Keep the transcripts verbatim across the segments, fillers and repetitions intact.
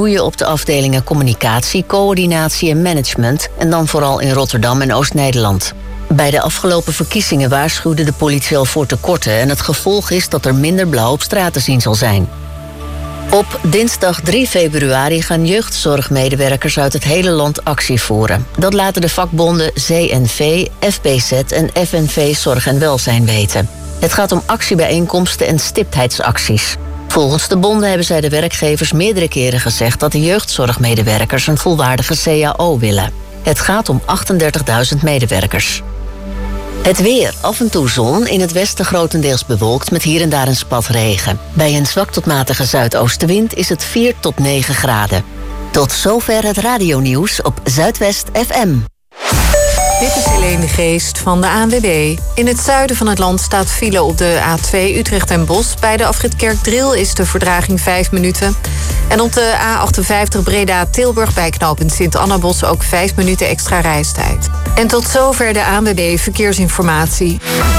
groeien op de afdelingen communicatie, coördinatie en management en dan vooral in Rotterdam en Oost-Nederland. Bij de afgelopen verkiezingen waarschuwde de politie al voor tekorten en het gevolg is dat er minder blauw op straat te zien zal zijn. Op dinsdag drie februari gaan jeugdzorgmedewerkers uit het hele land actie voeren. Dat laten de vakbonden C N V, F B Z en F N V Zorg en Welzijn weten. Het gaat om actiebijeenkomsten en stiptheidsacties. Volgens de bonden hebben zij de werkgevers meerdere keren gezegd dat de jeugdzorgmedewerkers een volwaardige C A O willen. Het gaat om achtendertigduizend medewerkers. Het weer, af en toe zon, in het westen grotendeels bewolkt met hier en daar een spat regen. Bij een zwak tot matige zuidoostenwind is het vier tot negen graden. Tot zover het radionieuws op Zuidwest F M. Dit is Helene de Geest van de A N W B. In het zuiden van het land staat file op de A twee Utrecht en Bosch. Bij de afrit Kerkdriel is de vertraging vijf minuten. En op de A achtenvijftig Breda-Tilburg bij knooppunt Sint-Annabos ook vijf minuten extra reistijd. En tot zover de A N W B Verkeersinformatie.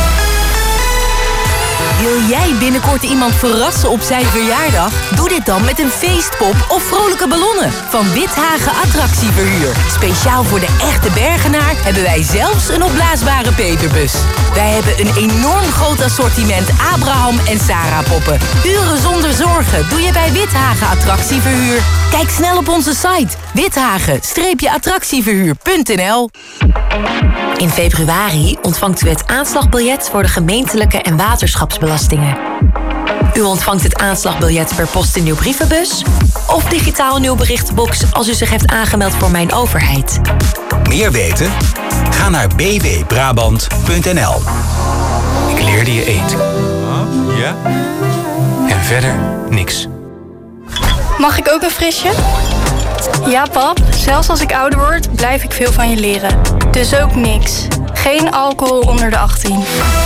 Wil jij binnenkort iemand verrassen op zijn verjaardag? Doe dit dan met een feestpop of vrolijke ballonnen van Withagen Attractieverhuur. Speciaal voor de echte Bergenaar hebben wij zelfs een opblaasbare Peterbus. Wij hebben een enorm groot assortiment Abraham en Sarah poppen. Uren zonder zorgen doe je bij Withagen Attractieverhuur. Kijk snel op onze site withagen attractieverhuur punt n l. In februari ontvangt u het aanslagbiljet voor de gemeentelijke en waterschapsbelastingen. U ontvangt het aanslagbiljet per post in uw brievenbus of digitaal in uw berichtenbox als u zich heeft aangemeld voor Mijn Overheid. Meer weten? Ga naar b w brabant punt n l. Ik leerde je eten. Ja? En verder niks. Mag ik ook een frisje? Ja, pap. Zelfs als ik ouder word, blijf ik veel van je leren. Dus ook niks. Geen alcohol onder de achttien.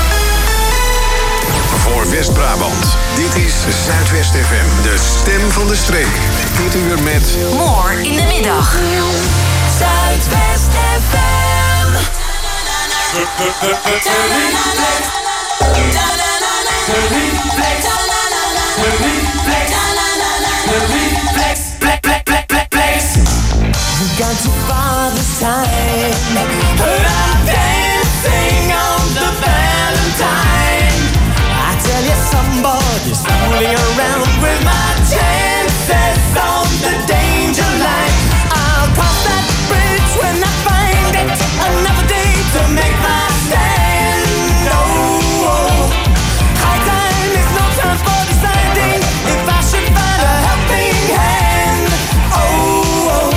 Voor West-Brabant. Dit is Zuidwest F M, de stem van de streek. Dit uur met... More in de middag. Zuidwest F M. We've gone too far this time. I'm dancing on the Valentine. I tell you, somebody's fooling around with my chances on the danger line. I'll cross that bridge when I find it. Another day to make my stand. Oh, oh. High time is no time for deciding if I should find a helping hand. Oh, oh.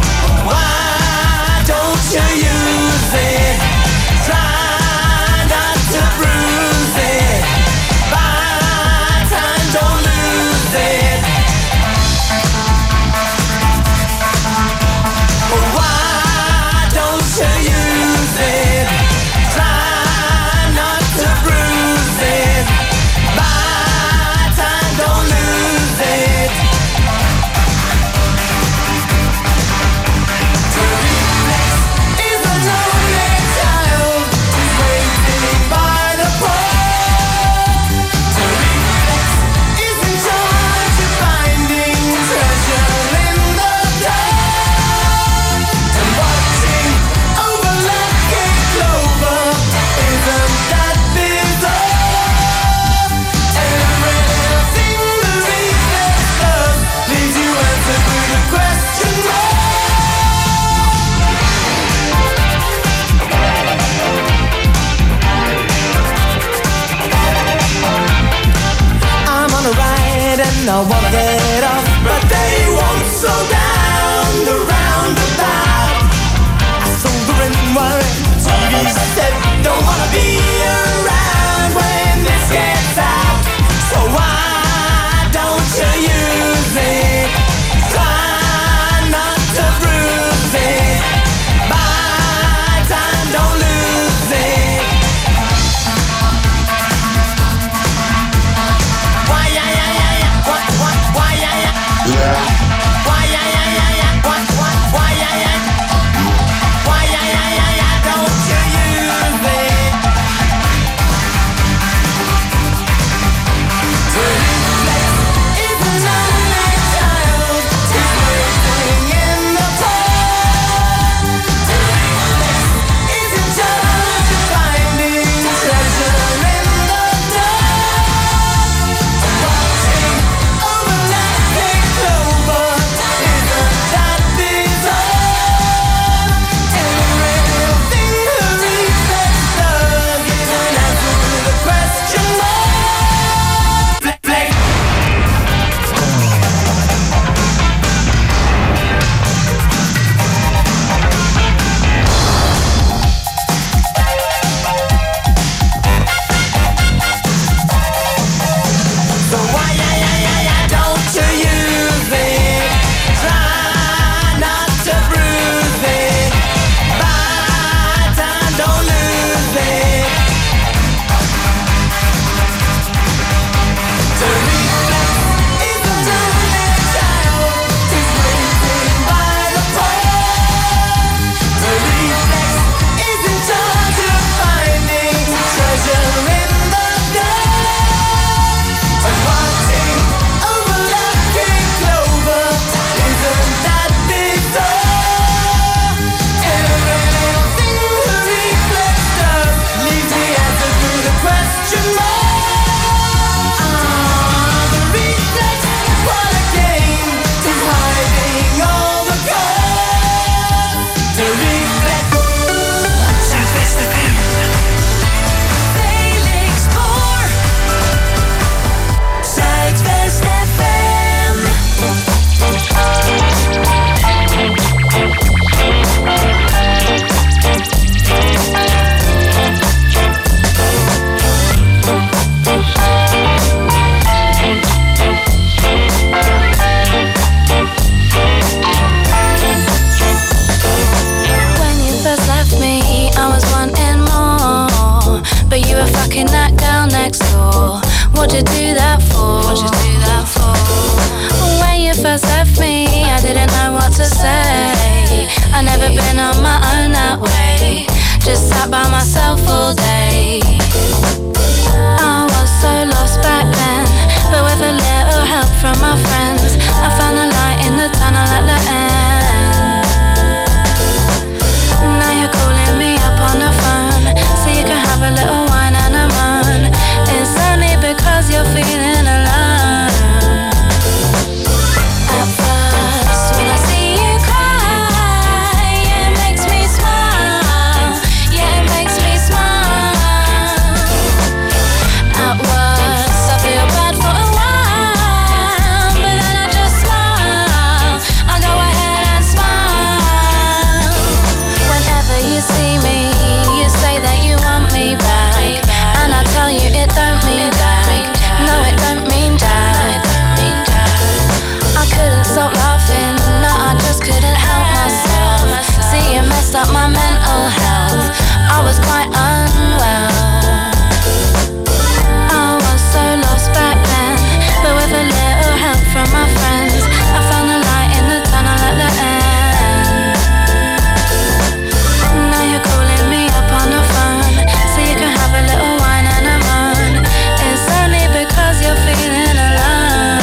Why don't you use it? Try not to bruise it. Buy time, don't lose it. Why don't you use it? Try not to bruise it. Buy time, don't lose it. Is a lonely child who's waiting by the pole. Is in charge of finding treasure in the dark. And watching over lucky clover, isn't that bizarre? Everything the reason does leaves you answered with a question mark. I'm on a ride and I wanna get off, but they won't slow down the roundabout. I sold the ring wire, T V said don't wanna be around when this gets out. So why don't you use it? Try not to bruise it. Buy time, don't lose it. Why, yeah, yeah, yeah, yeah. What, what, What'd you do that for? What'd you do that for? When you first left me, I didn't know what to say. I never been on my own that way. Just sat by myself all day. I was so lost back then, but with a little help from my friends, I found the light in the tunnel at the end. Now you're calling me up on the phone, so you can have a little wine and a moan. It's only because you're feeling alone. At first, when I see you cry, yeah, it makes me smile. Yeah, it makes me smile. At worst, I feel bad for a while, but then I just smile. I go ahead and smile. Whenever you see me, you say that you want me back, and I tell you it don't mean that. No, it don't mean that. I couldn't stop laughing, no, I just couldn't help myself. See, it messed up my mental health. I was quite unwell. I was so lost back then, but with a little help from my friends, I found the light in the tunnel at the end. Now you're calling me up on the phone, so you can have a little wine and a moan. It's only because you're feeling alone.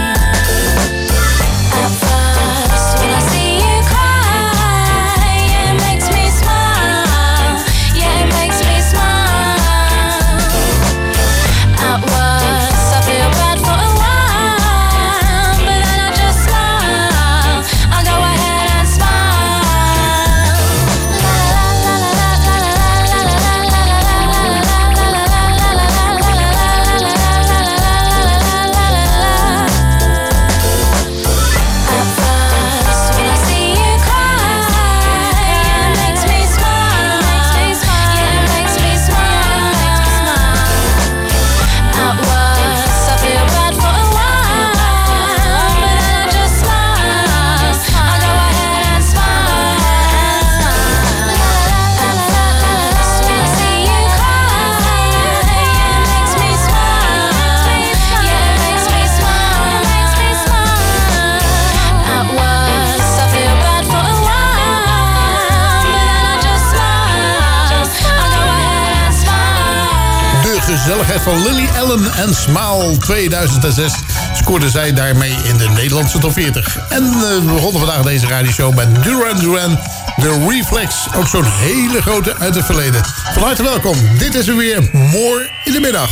At first, when I see you cry, yeah, it makes me smile. Yeah, it makes me smile. At worst, I feel bad for a while, but then I just smile. I go ahead and smile. La la la la la la la la la At first, when I see you cry, yeah, it makes me smile. Yeah, it makes me smile. At worst, I feel bad for a while, but then I just smile. I go ahead and smile. At first, when I see you cry, yeah, it makes me smile. Yeah, it makes me smile. At worst, I feel bad for a while, but then I just smile. I go ahead and smile. De gezelligheid van Lily Allen en Smile tweeduizend zes scoorde zij daarmee in de Nederlandse top veertig. En uh, we begonnen vandaag deze radioshow met Duran Duran, The Reflex. Ook zo'n hele grote uit het verleden. Van harte welkom. Dit is er weer More in de Middag.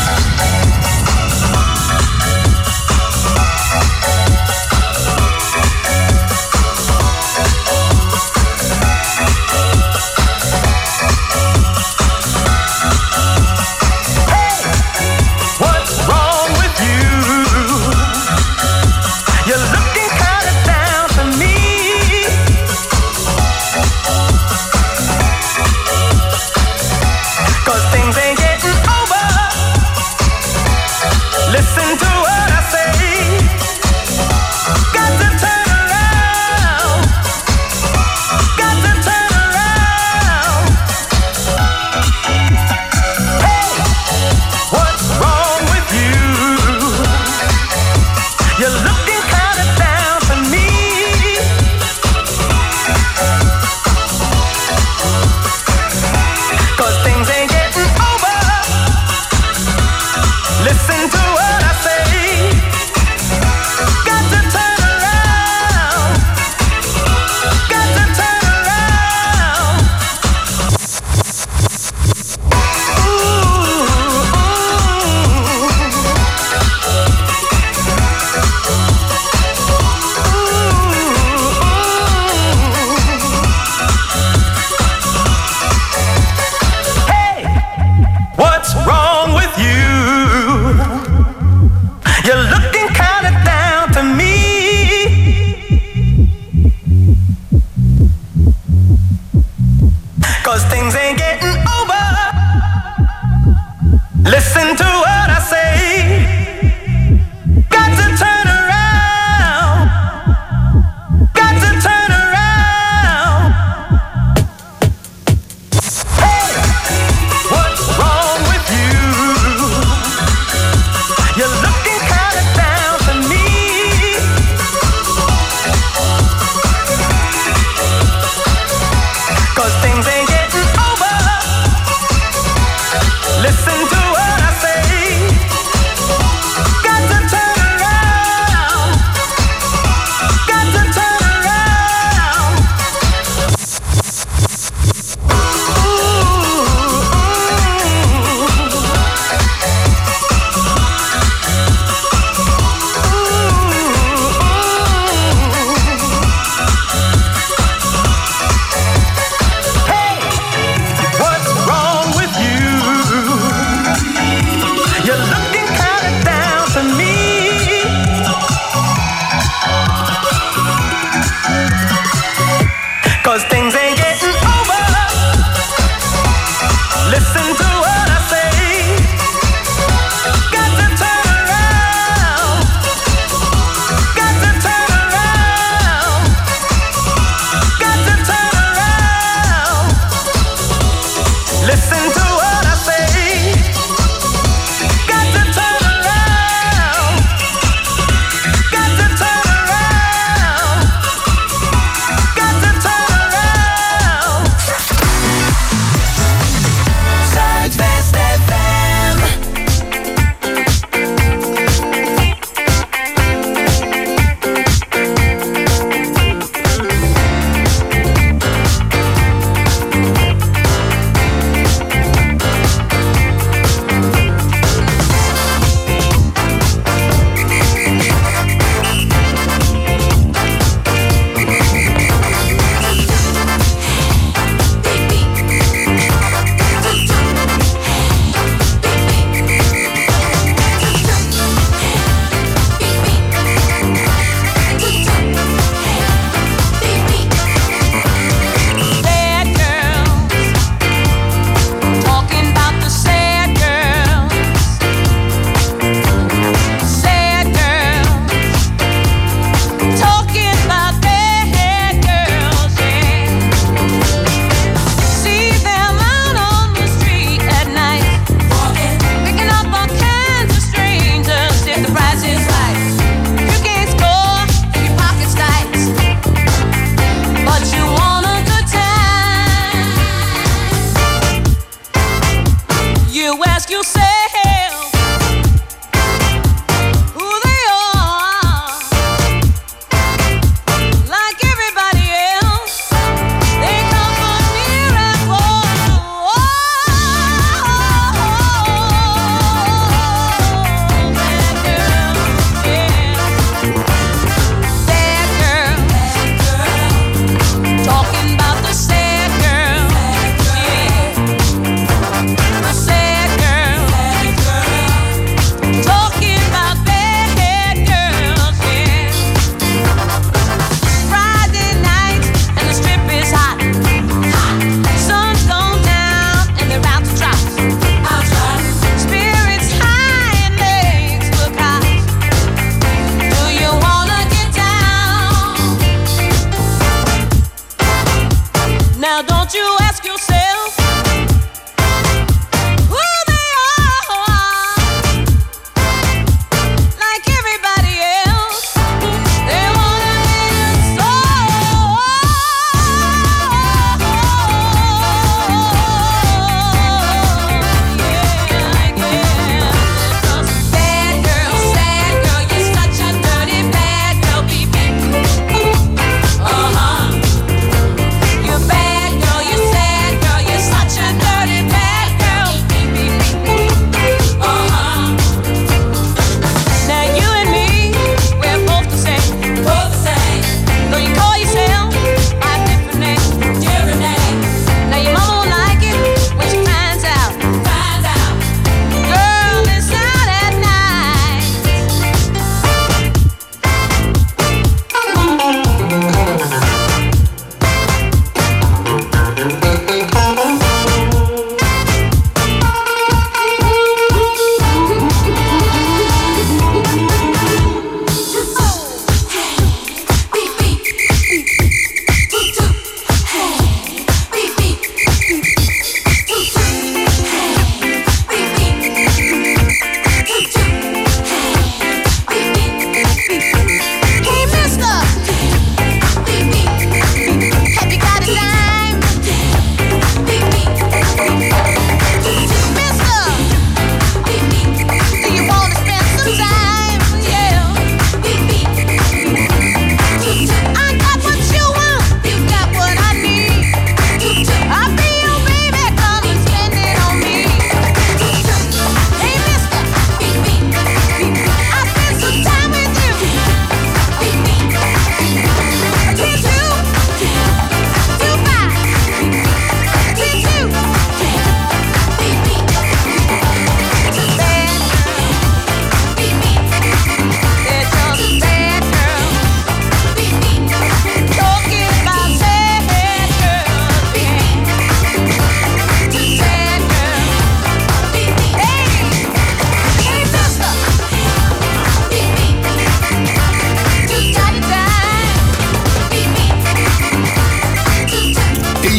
What's wrong with you? You're looking kinda down to me. Cause things ain't getting over.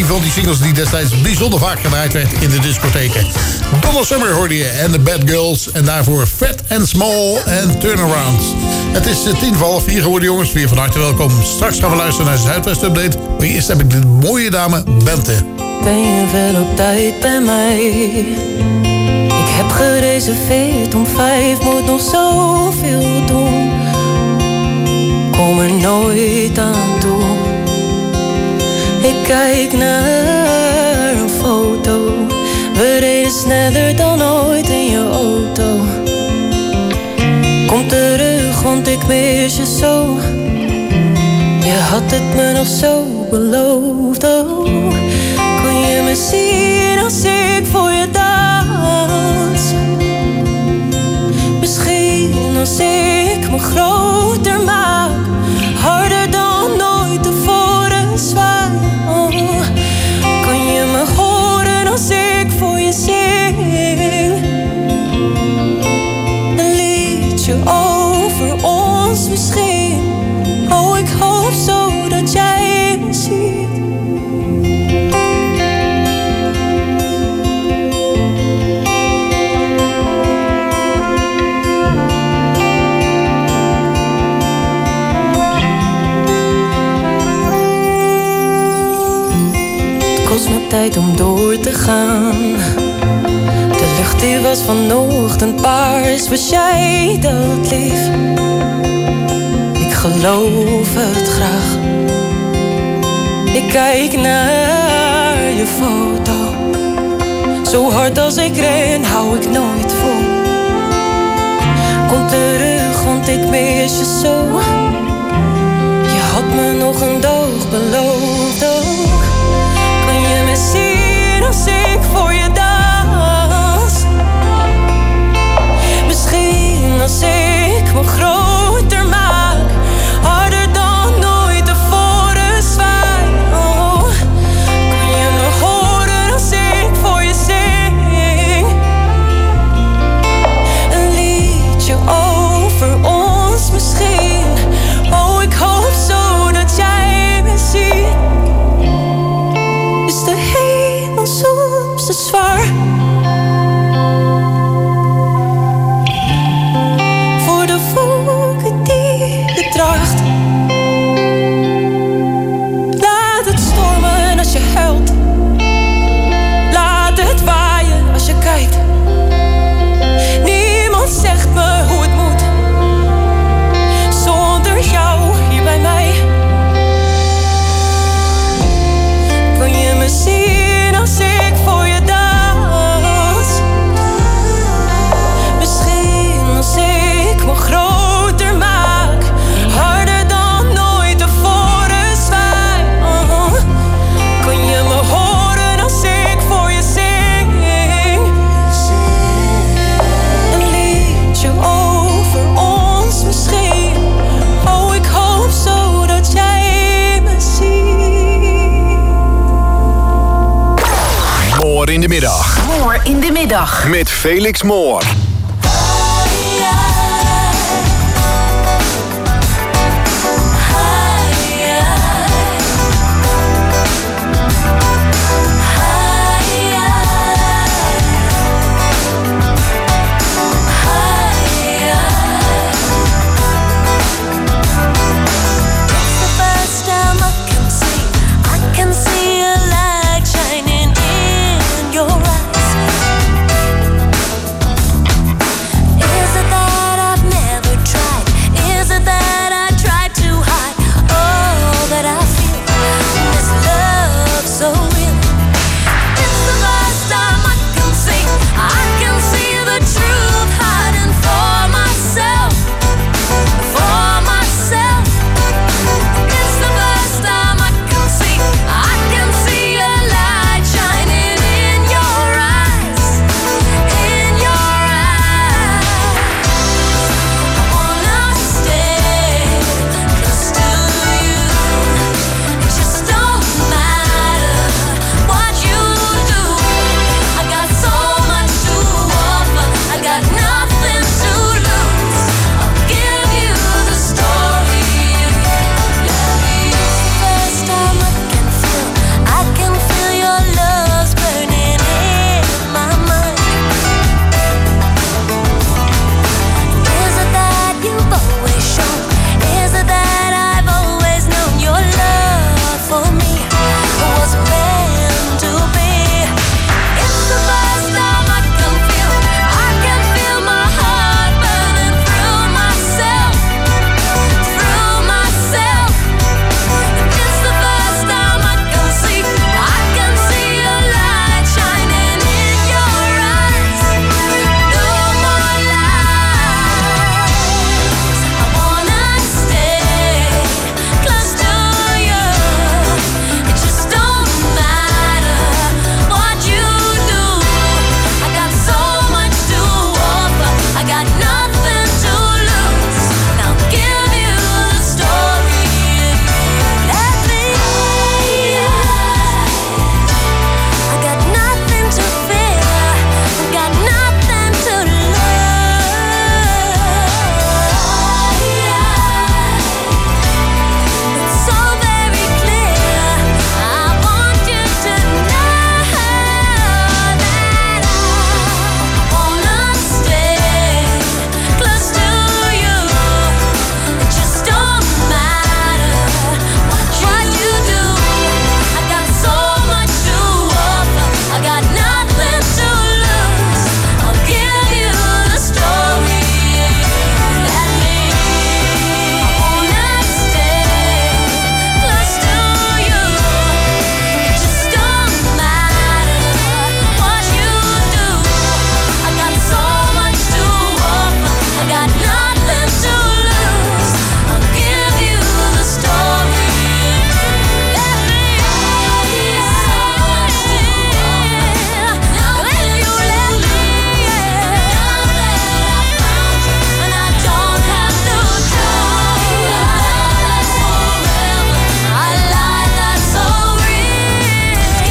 van die singles die destijds bijzonder vaak gedraaid werd in de discotheken. Donna Summer hoorde je en The Bad Girls. En daarvoor Fat and Small en Turnaround. Het is tien voor half vier geworden, jongens. Weer van harte welkom. Straks gaan we luisteren naar de Zuidwest Update. Maar eerst heb ik de mooie dame Bente. Ben je wel op tijd bij mij? Ik heb gereserveerd om vijf, moet nog zoveel doen. Kom er nooit aan toe. Ik kijk naar een foto. We reden sneller dan ooit in je auto. Kom terug, want ik mis je zo. Je had het me nog zo beloofd, oh. Kun je me zien als ik voor je dans? Misschien als ik me groter maak, harder dan nooit tevoren zwaai, oh. Kan je me horen als ik voor je zing? Een liedje over ons misschien. Oh, ik hoop zo dat jij me ziet. Het kost me tijd om door te gaan. De lucht die was vanochtend paars. Was jij dat lief? Ik geloof het graag. Ik kijk naar je foto. Zo hard als ik ren, hou ik nooit vol. Kom terug, want ik mis je zo. Je had me nog een doog beloofd ook. Kan je me zien als ik voor je dans? Misschien als ik me groter maak, harder dan nooit tevoren zwaai, oh. Kan je me horen als ik voor je zing? Een liedje over ons misschien. Oh, ik hoop zo dat jij me ziet. Is de hemel soms te zwaar? Voor de wolken die je draagt. Laat het stormen als je huilt. Laat het waaien als je kijkt. Niemand zegt me hoe het moet zonder jou hier bij mij. Kan je me zien als ik voor je dans? Misschien als ik me groter maak, harder dan nooit tevoren zwaai, oh. Kan je me horen als ik voor je zing? Een liedje over ons misschien. Oh, ik hoop zo dat jij me ziet. Moor in de middag. Moor in de middag. Met Felix Moor.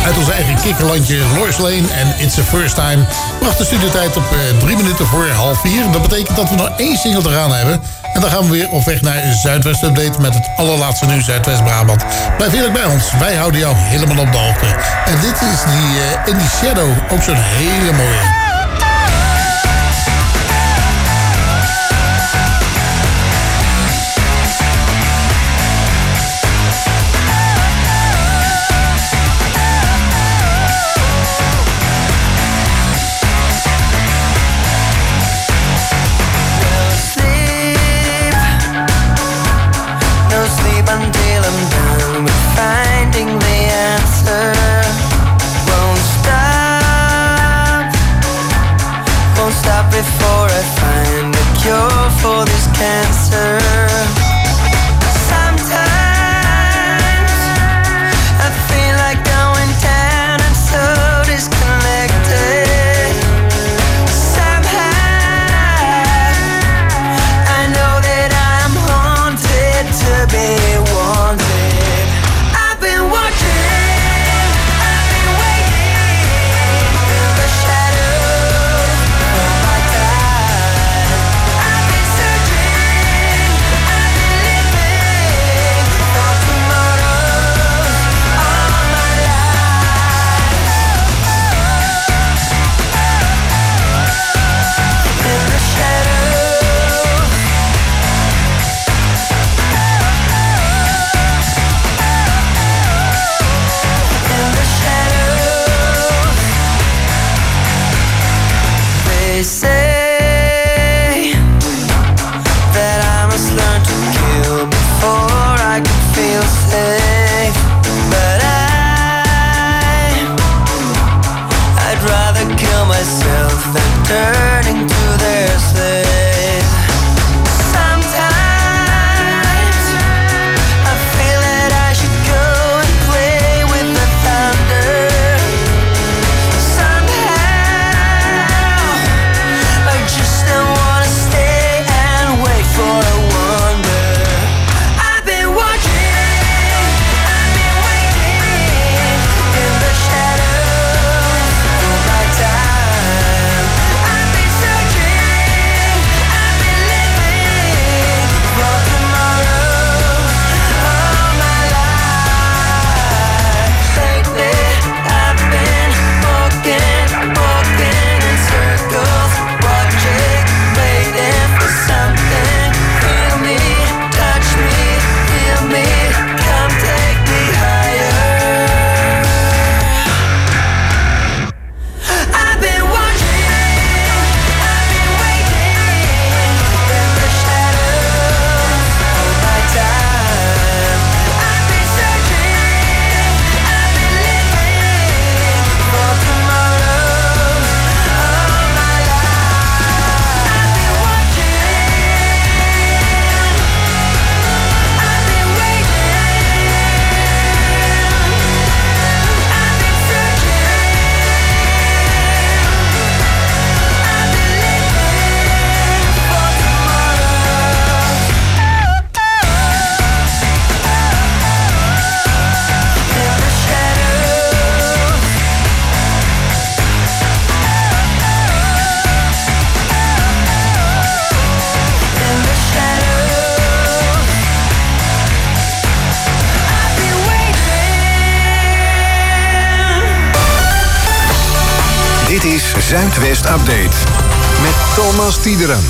uit ons eigen kikkerlandje Lois Lane en It's the First Time. Bracht de studiotijd op uh, drie minuten voor half vier. Dat betekent dat we nog één single te gaan hebben. En dan gaan we weer op weg naar Zuidwest Update met het allerlaatste nieuws Zuidwest-Brabant. Blijf heerlijk bij ons. Wij houden jou helemaal op de hoogte. En dit is die uh, In the Shadow. Ook zo'n hele mooie. Until I'm done with finding the answer. Won't stop, won't stop before I find a cure for this cancer. Sometimes I feel like going down and so disconnected. Somehow I know that I'm haunted to be wanted. I've been watching, I've been waiting in the shadows of my time. I've been searching, I've been living for tomorrows all my life. In the shadows, in the shadows, they say that I must learn to kill before I can feel safe. But I, I'd rather kill myself than turn into their slave. Sometimes I feel that I should go and play with the thunder. Somehow I just don't wanna stay and wait for a wonder. I've been watching, I've been waiting in the shadows of my time. I've been searching, I've been living for tomorrows all my life. Lately I've been walking, walking in circles, watching, waiting for something. Feel me, touch me, feel me, come take me higher. I've been watching, I've been waiting in the shadows of my time. I've been searching, I've been living for tomorrows all my life. I've been watching, I've been waiting, I've been Dit is Zuidwest Update met Thomas Tiederen.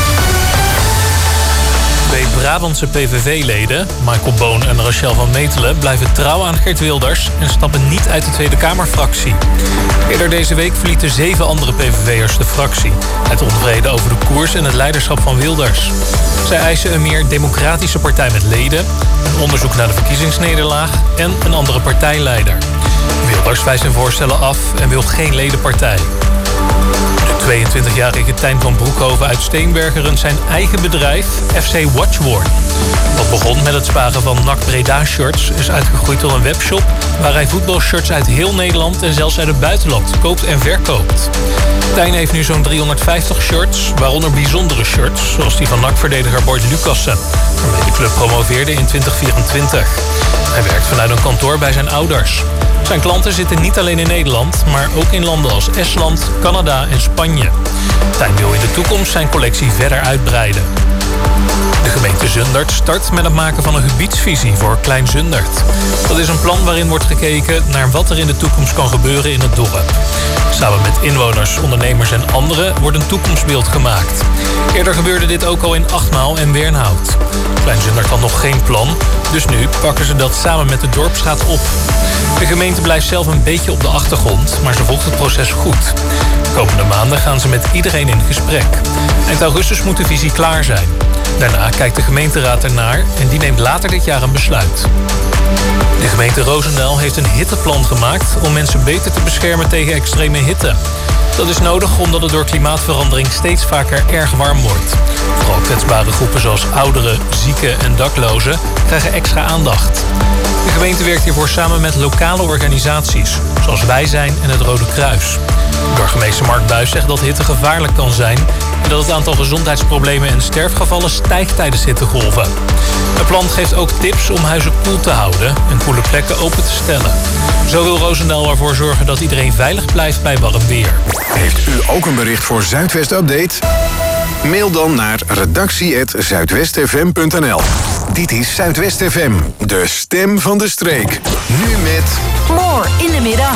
Twee Brabantse P V V-leden, Michael Boon en Rachel van Metelen, blijven trouw aan Geert Wilders en stappen niet uit de Tweede Kamerfractie. Eerder deze week verlieten zeven andere P V V'ers de fractie, uit onvrede over de koers en het leiderschap van Wilders. Zij eisen een meer democratische partij met leden, een onderzoek naar de verkiezingsnederlaag en een andere partijleider. Wilders wijst zijn voorstellen af en wil geen ledenpartij. De tweeëntwintigjarige Tijn van Broekhoven uit Steenbergen runt zijn eigen bedrijf F C Watchword. Wat begon met het sparen van N A C Breda shirts is uitgegroeid tot een webshop waar hij voetbalshirts uit heel Nederland en zelfs uit het buitenland koopt en verkoopt. Tijn heeft nu zo'n driehonderdvijftig shirts, waaronder bijzondere shirts, zoals die van N A C-verdediger Bart Lucassen, waarmee de club promoveerde in twintig vierentwintig. Hij werkt vanuit een kantoor bij zijn ouders. Zijn klanten zitten niet alleen in Nederland, maar ook in landen als Estland, Canada en Spanje. Tijn wil in de toekomst zijn collectie verder uitbreiden. De gemeente Zundert start met het maken van een gebiedsvisie voor Klein Zundert. Dat is een plan waarin wordt gekeken naar wat er in de toekomst kan gebeuren in het dorp. Samen met inwoners, ondernemers en anderen wordt een toekomstbeeld gemaakt. Eerder gebeurde dit ook al in Achtmaal en Wernhout. Klein Zundert had nog geen plan, dus nu pakken ze dat samen met de dorpsraad op. De gemeente blijft zelf een beetje op de achtergrond, maar ze volgt het proces goed. De komende maanden gaan ze met iedereen in gesprek. Eind augustus moet de visie klaar zijn. Daarna kijkt de gemeenteraad ernaar en die neemt later dit jaar een besluit. De gemeente Roosendaal heeft een hitteplan gemaakt om mensen beter te beschermen tegen extreme hitte. Dat is nodig omdat het door klimaatverandering steeds vaker erg warm wordt. Vooral kwetsbare groepen zoals ouderen, zieken en daklozen krijgen extra aandacht. De gemeente werkt hiervoor samen met lokale organisaties, zoals Wij Zijn en het Rode Kruis. Burgemeester Mark Buijs zegt dat hitte gevaarlijk kan zijn en dat het aantal gezondheidsproblemen en sterfgevallen stijgt tijdens hittegolven. Het plan geeft ook tips om huizen koel te houden en koele plekken open te stellen. Zo wil Roosendaal ervoor zorgen dat iedereen veilig blijft bij warm weer. Heeft u ook een bericht voor Zuidwest Update? Mail dan naar redactie apenstaartje zuidwestfm punt n l. Dit is Zuidwest F M, de stem van de streek. Nu met... More in de middag.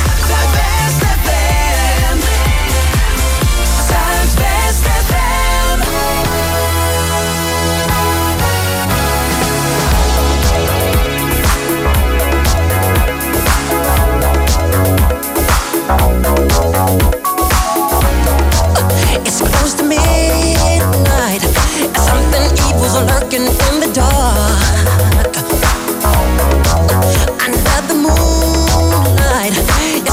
It's close to midnight, and something evil's lurking in the dark. Under the moonlight,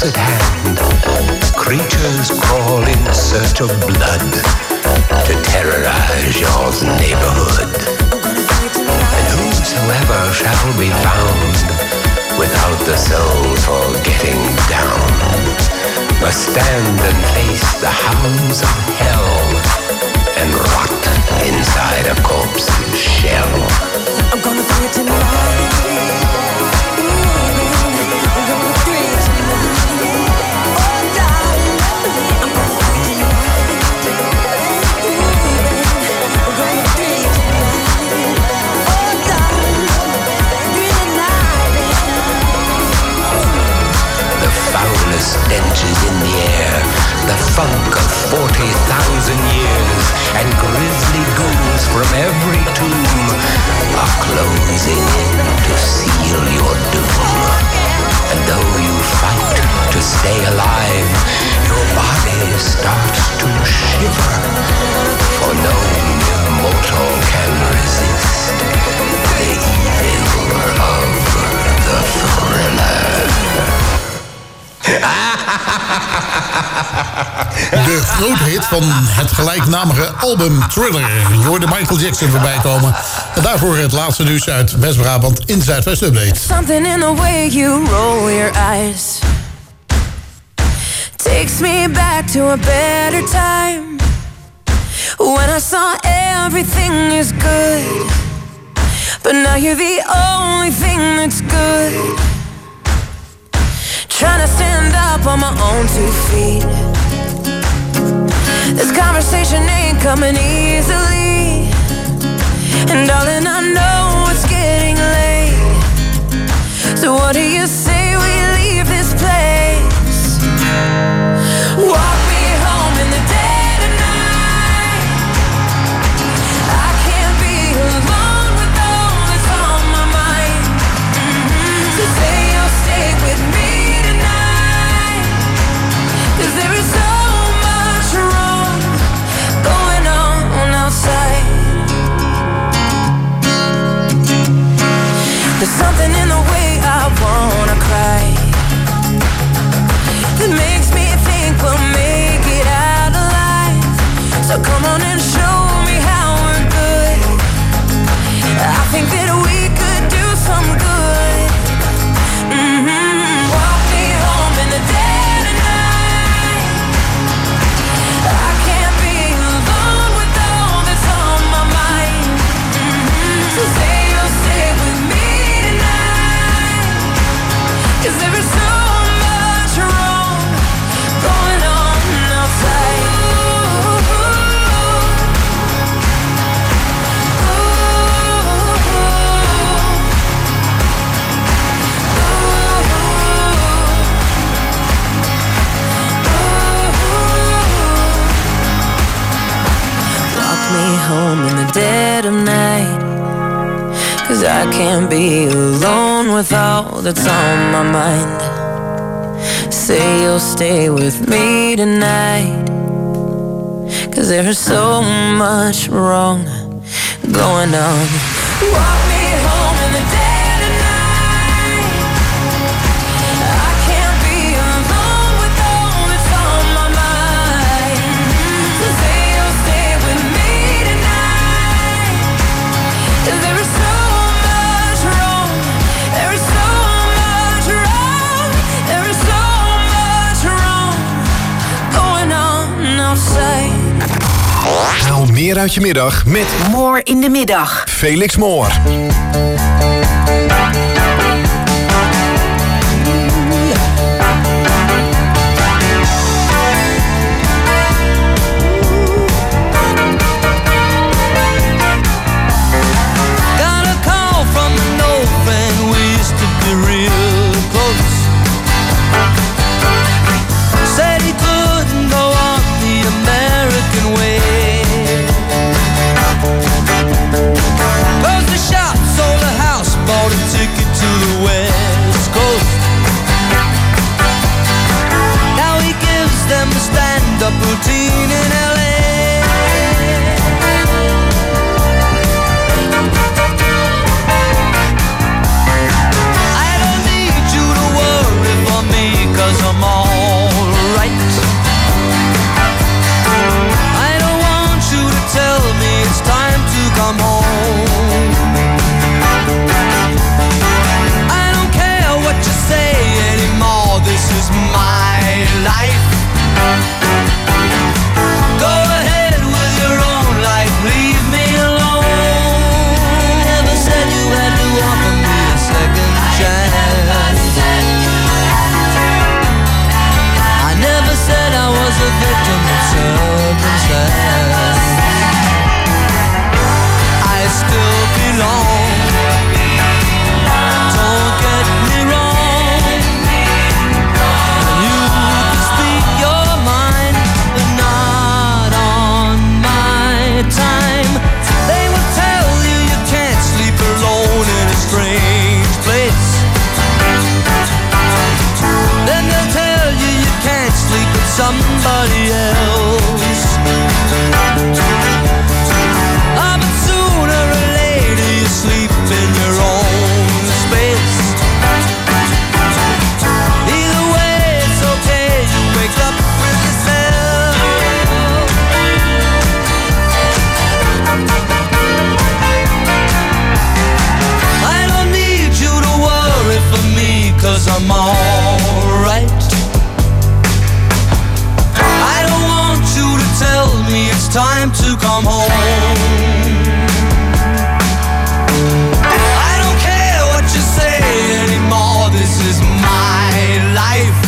at hand. Creatures crawl in search of blood to terrorize your neighborhood. And whosoever shall be found without the soul for getting down must stand and face the hounds of hell and rot inside a corpse's shell. I'm gonna do it tonight. Stench is in the air, the funk of forty thousand years, and grisly ghouls from every tomb are closing in to seal your doom. And though you fight to stay alive, your body starts to shiver, for no mortal can resist the evil of the thriller. De grote hit van het gelijknamige album Thriller. Je hoorde Michael Jackson voorbij komen. En daarvoor het laatste nieuws uit West-Brabant in Zuidwest Update. Something in the way you roll your eyes takes me back to a better time, when I saw everything is good, but now you're the only thing that's good. Trying to stand up on my own two feet. This conversation ain't coming easily, and darling, I know it's getting late. So what do you say we leave this place? Walk me home in the dead of night. I can't be alone with all that's on my mind. Mm-hmm. So say you'll stay with me. There is so much wrong going on outside. There's something in the way I wanna cry that makes me think we'll make it out alive. So come on and show me how we're good. I think that we could do some good. Mm-hmm. Walk me home in the dead. So say you'll stay with me tonight, 'cause there is so much wrong going on outside. Ooh, ooh, ooh. Walk me home in the dead of night, 'cause I can't be alone with all that's on my mind. Say you'll stay with me tonight, 'cause there's so much wrong going on. Walk me home in the dead of night. I can't be alone with all that's on my mind. So say you'll stay with me tonight, 'cause there is so Haal meer uit je middag met Moor in de middag. Felix Moor. Closed the shop, sold the house, I'm alright. I don't want you to tell me it's time to come home. I don't care what you say anymore, this is my life.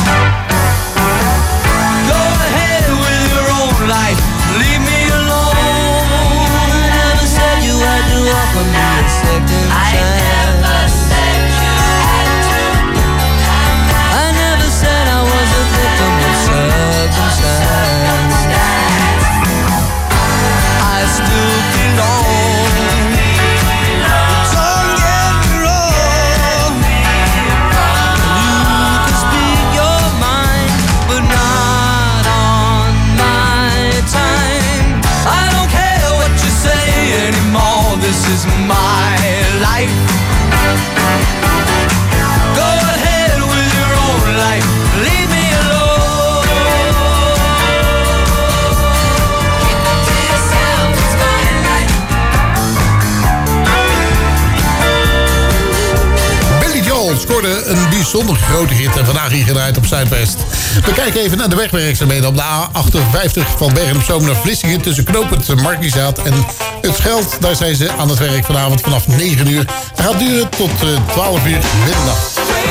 Go ahead with your own life, leave me alone. I never said you had to offer me a second chance. I never said you had to. I never said I was a victim of circumstance. I still belong. Don't get me wrong. You can speak your mind, but not on my time. I don't care what you say anymore, this is my life. Go ahead with your own life, leave me alone. Keep it to yourself, it's my life. Billy Joel scoorde een bijzonder grote hit en vandaag hier gedraaid op Zuidwest. We kijken even naar de wegwerkzaamheden op de A achtenvijftig van Bergen op Zoom naar Vlissingen tussen knooppunt Markizaat en het Scheld. Daar zijn ze aan het werk vanavond vanaf negen uur. Het gaat duren tot uh, twaalf uur middernacht.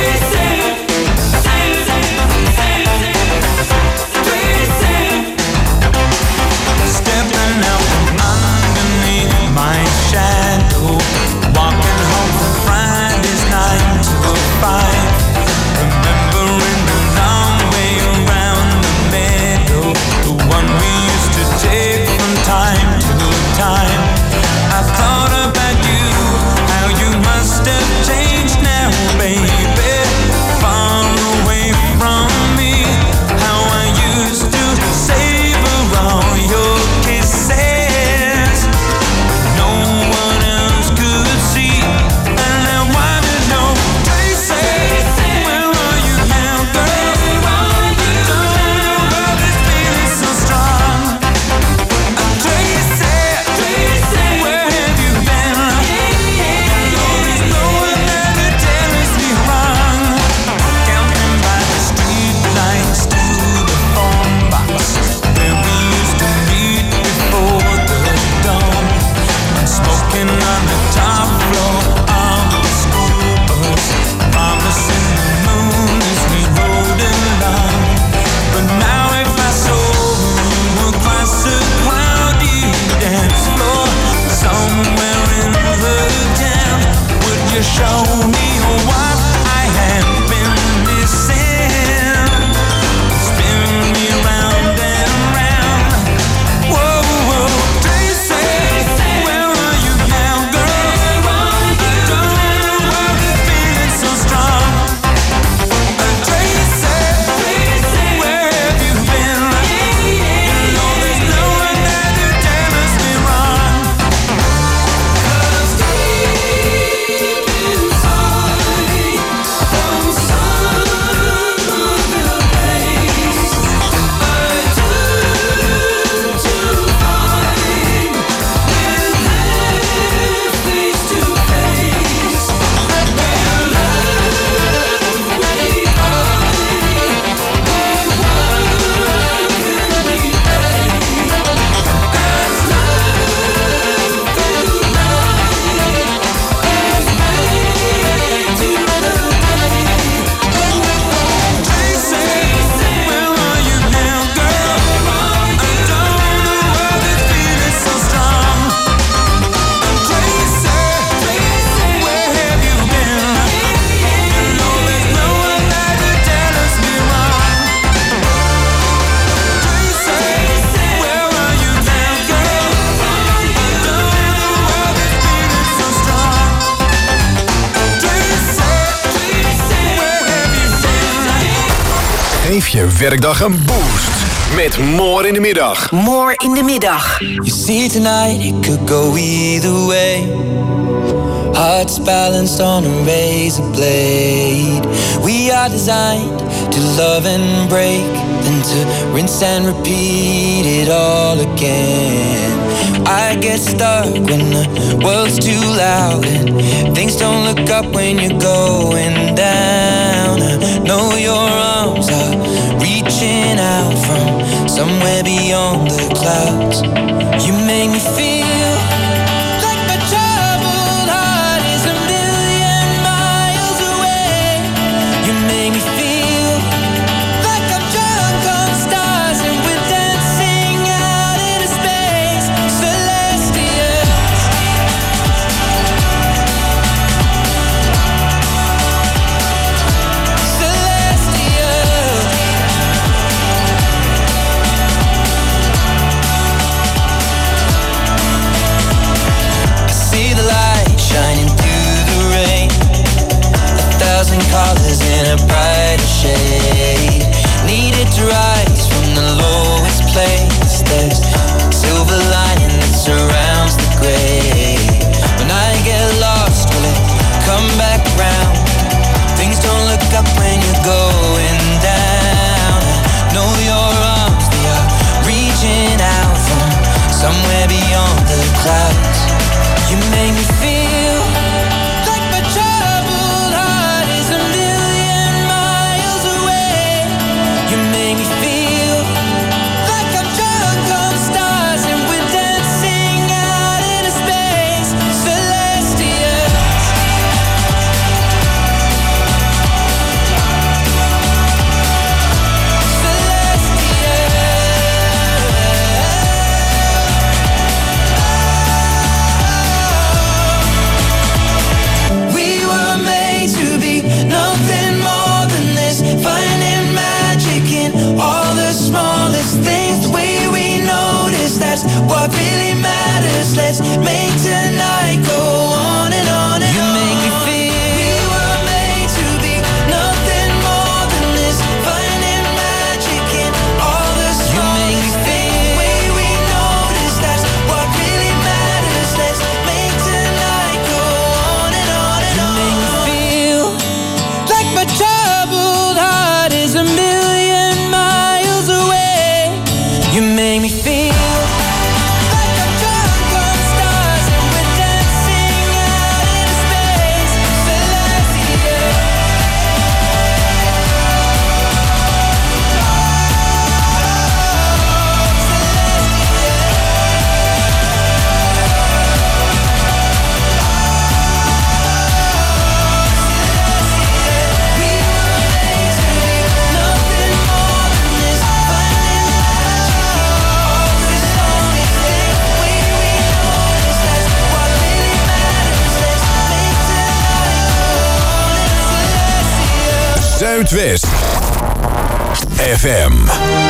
Stepping out from underneath my shadow, walking home from Friday's nine to five, remembering the long way around the meadow, the one we used to take from time to time. I thought about you, how you must have changed now, baby, far away from me, how I used to savor all your kisses, no one else could see, and I wanna know, Tracy, where are you now, girl? Don't know why this feeling's so strong. Tracy, where have you been? There's no one there to tell us me wrong. Counting by the street lights to the phone box where we used to meet before the dawn, and smoking on the top floor of the school bus, promising the moon as we rode along. But now if I saw you across a cloudy dance floor somewhere in the town, would you show me what I had been missing? Spin me round and round. Whoa, whoa, Tracy, where are you now, girl? Don't know why this feeling's so strong. Tracy, where have you been? You know there's no one there to tell us we're wrong. 'Cause deep inside, from some other place, I turn to find we're there face to face. Where love may hide, where one can be paid. As love through light, as made to the day. Tracy, where are you now, girl? I don't know why this feeling's so strong. Tracy, where have you been? You know there's no one there to tell us we're wrong. Tracy, where are you now, girl? I don't know why this feeling's so strong. Tracy, where have you been? Geef je werkdag een boost met More in de Middag. More in de middag. You see tonight it could go either way. Hearts balanced on a razor blade. We are designed to love and break, then to rinse and repeat it all again. I get stuck when the world's too loud and things don't look up when you're going down. I know your arms are reaching out from somewhere beyond the clouds. You make me feel like my troubled heart is a million miles away. You make me feel like I'm drunk on stars and we're dancing out into space. Celestials. Celestials. I see the light shining through the rain, a thousand colors in a brighter shade. Needed to rise from the lowest place. There's silver lining that surrounds the gray. When I get lost, will it come back round? Things don't look up when you're going down. I know your arms, they are reaching out from somewhere beyond the clouds. You make me feel like my troubled heart is a million miles away. You make me feel like I'm drunk on stars and we're dancing out into space. Celestials. We were made to be nothing more than this, finding magic in all the smallest things. The way we notice, that's what really matters. Let's make tonight go on and on and on. You make me feel we were made to be nothing more than this, finding magic in all the smallest things. The way we notice, that's what really matters. Let's make tonight go on and on and on. You make me feel like my troubled heart is a million miles away. You make me feel like I'm drunk on stars and we're dancing out into space. Celestials. Zuidwest F M.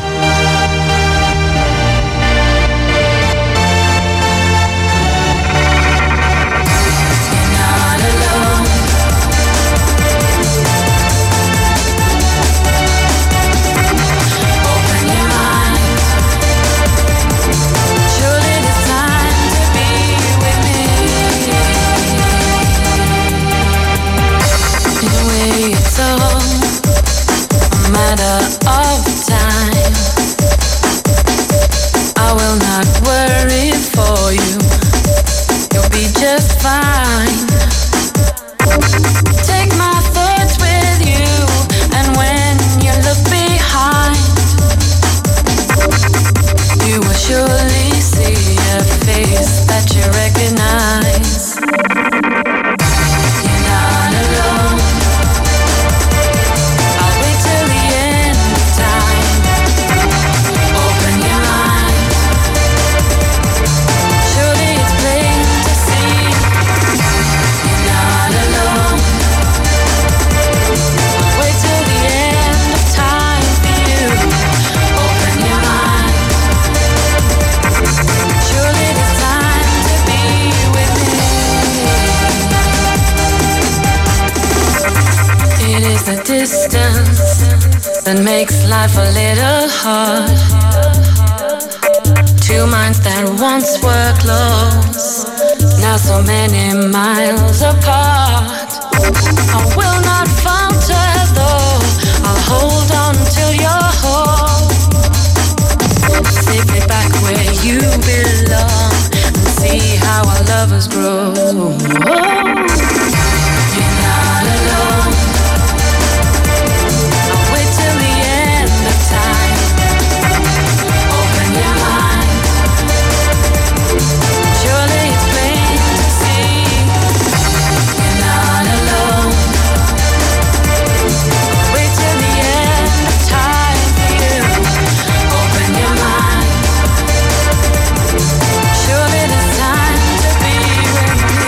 Matter of time, I will not worry for you. You'll be just fine. Take my thoughts with you, and when you look behind, you will surely see a face that you recognize. You're not alone. The distance that makes life a little hard. Two minds that once were close, now so many miles apart. I will not falter though, I'll hold on till you're whole. Safely back where you belong, see how our lovers grow. You're not alone. I'll wait till the end of time. Open your mind. Surely it's plain to see. You're not alone. I'll wait till the end of time for you. Open your mind. Surely there's time to be with me.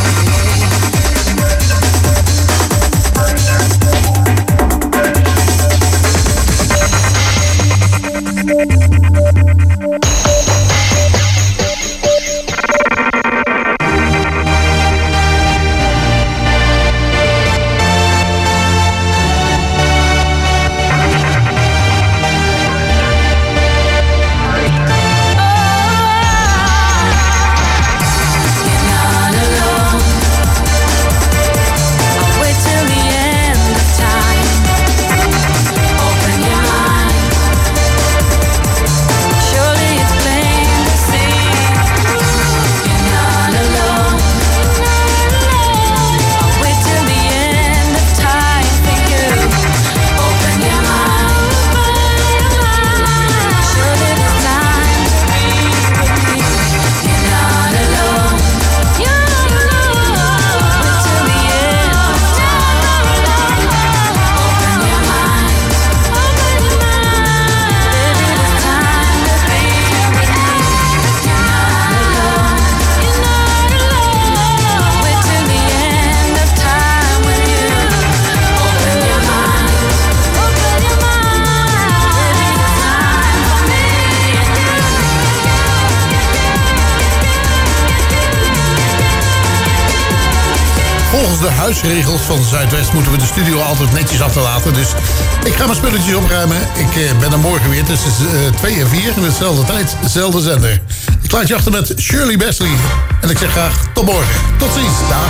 Volgens de huisregels van Zuidwest moeten we de studio altijd netjes achterlaten. Dus ik ga mijn spulletjes opruimen. Ik eh, ben er morgen weer tussen uh, twee en vier in dezelfde tijd, dezelfde zender. Ik laat je achter met Shirley Bassey. En ik zeg graag tot morgen. Tot ziens. Dag.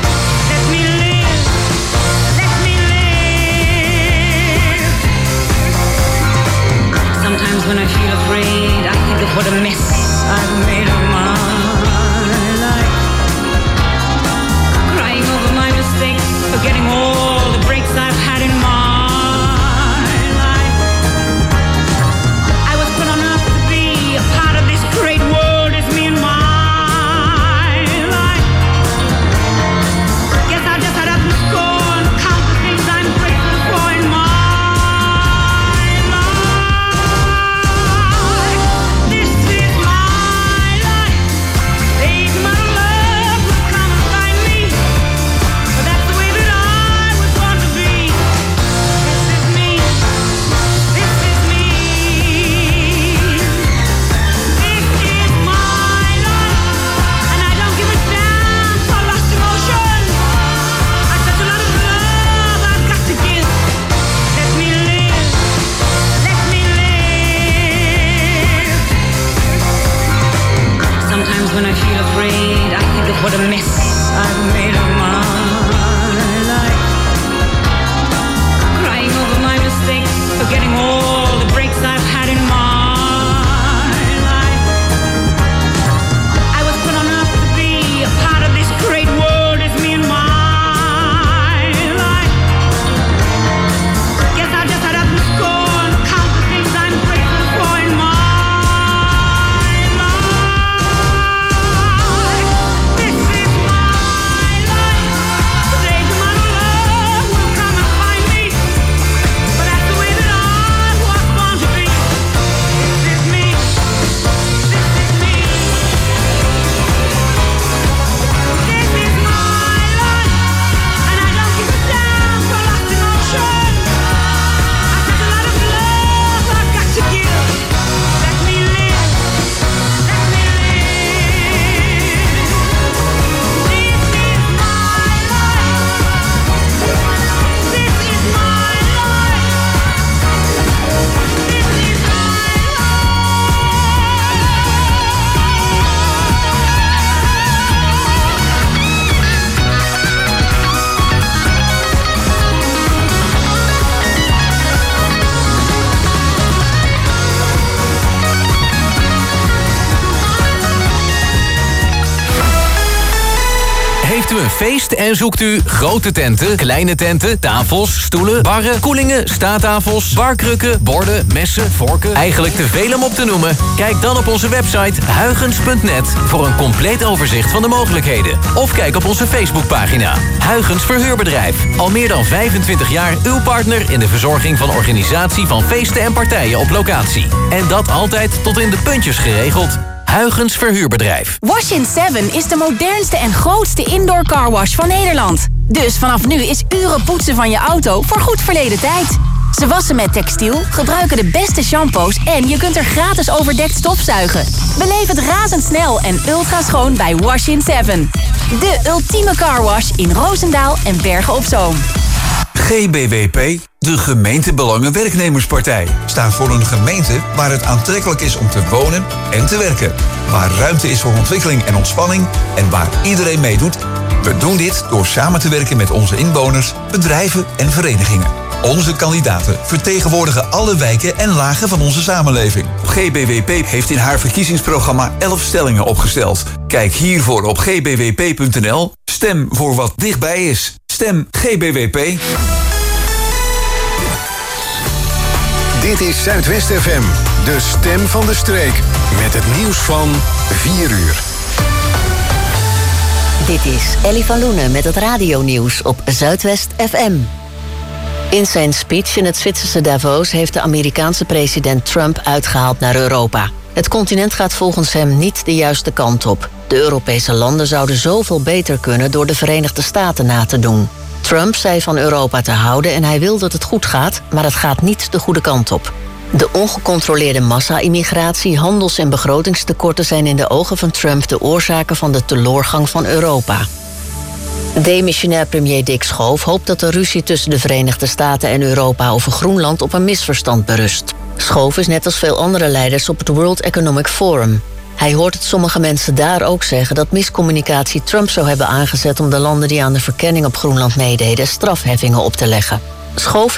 Let me live. Heeft u een feest en zoekt u grote tenten, kleine tenten, tafels, stoelen, barren, koelingen, staattafels, barkrukken, borden, messen, vorken. Eigenlijk te veel om op te noemen? Kijk dan op onze website huygens punt net voor een compleet overzicht van de mogelijkheden. Of kijk op onze Facebookpagina. Huygens Verhuurbedrijf. Al meer dan vijfentwintig jaar uw partner in de verzorging van organisatie van feesten en partijen op locatie. En dat altijd tot in de puntjes geregeld. Huygens Verhuurbedrijf. Wash in seven is de modernste en grootste indoor carwash van Nederland. Dus vanaf nu is uren poetsen van je auto voor goed verleden tijd. Ze wassen met textiel, gebruiken de beste shampoos en je kunt er gratis overdekt stofzuigen. Beleef het razendsnel en ultra schoon bij Wash in seven. De ultieme carwash in Roosendaal en Bergen op Zoom. G B W P, de Gemeentebelangen Werknemerspartij, staat voor een gemeente waar het aantrekkelijk is om te wonen en te werken. Waar ruimte is voor ontwikkeling en ontspanning en waar iedereen meedoet. We doen dit door samen te werken met onze inwoners, bedrijven en verenigingen. Onze kandidaten vertegenwoordigen alle wijken en lagen van onze samenleving. G B W P heeft in haar verkiezingsprogramma elf stellingen opgesteld. Kijk hiervoor op g b w p punt n l. Stem voor wat dichtbij is. Stem G B W P. Dit is Zuidwest F M, de stem van de streek. Met het nieuws van vier uur. Dit is Ellie van Loenen met het radionieuws op Zuidwest F M. In zijn speech in het Zwitserse Davos heeft de Amerikaanse president Trump uitgehaald naar Europa. Het continent gaat volgens hem niet de juiste kant op. De Europese landen zouden zoveel beter kunnen door de Verenigde Staten na te doen. Trump zei van Europa te houden en hij wil dat het goed gaat, maar het gaat niet de goede kant op. De ongecontroleerde massa-immigratie, handels- en begrotingstekorten zijn in de ogen van Trump de oorzaken van de teloorgang van Europa. Demissionair premier Dick Schoof hoopt dat de ruzie tussen de Verenigde Staten en Europa over Groenland op een misverstand berust. Schoof is net als veel andere leiders op het World Economic Forum. Hij hoort het sommige mensen daar ook zeggen dat miscommunicatie Trump zou hebben aangezet om de landen die aan de verkenning op Groenland meededen strafheffingen op te leggen. Schoof